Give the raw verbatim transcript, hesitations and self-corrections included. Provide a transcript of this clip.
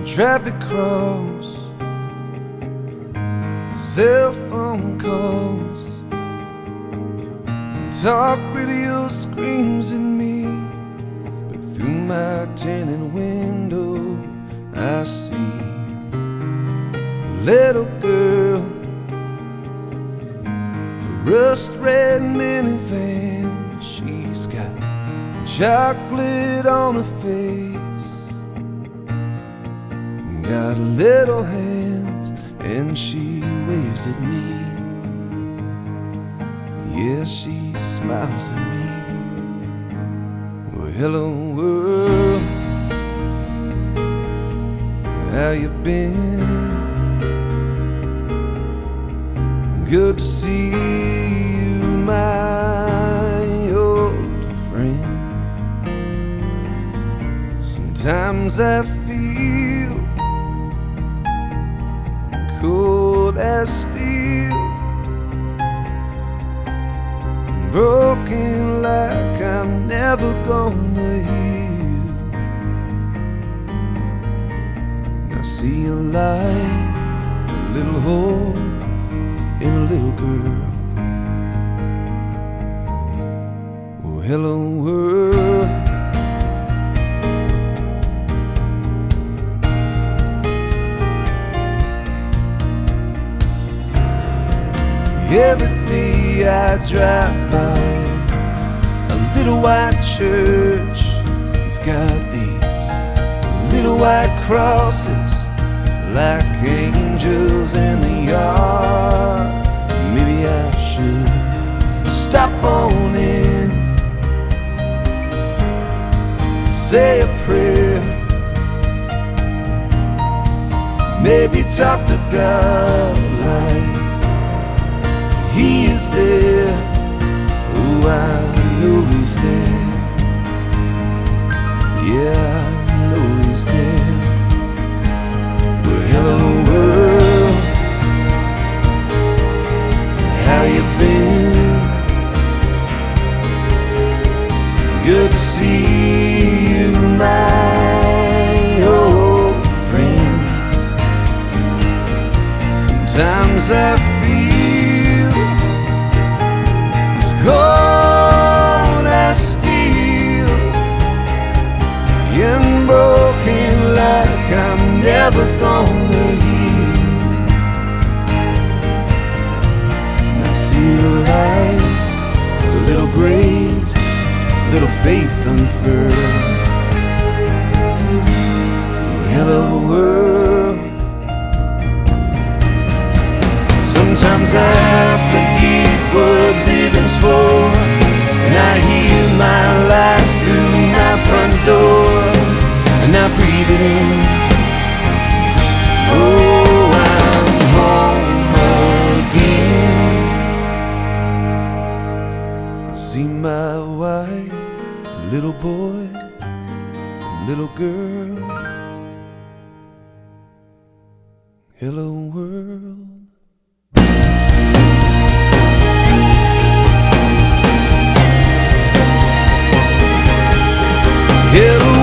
traffic cross, cell phone calls, talk radio screams at me, but through my tinted window I see a little girl, a rust-red minivan. She's got chocolate on her face, got little hands, and she waves at me. Yeah, she smiles at me. Well, hello world, how you been? Good to see you, my old friend. Sometimes I feel cold as steel, broken like I'm never gonna heal. I see a light, a little hole in a little girl. Oh, hello world. Every day I drive by a little white church. It's got these little white crosses like angels in the yard. Maybe I should stop on in, say a prayer, maybe talk to God like He is there. Oh, I know He's there. Yeah, I know He's there. Well, hello world, how you been? Good to see you, my old friend. Sometimes I feel cold as steel and broken like I'm never gonna heal. And I see a light, a little grace, a little faith unfurled. Hello world. Sometimes I forget what living's for, and I hear my life through my front door, and I breathe it in. Oh, I'm home again. I see my wife, a little boy, a little girl. Hello world. Hello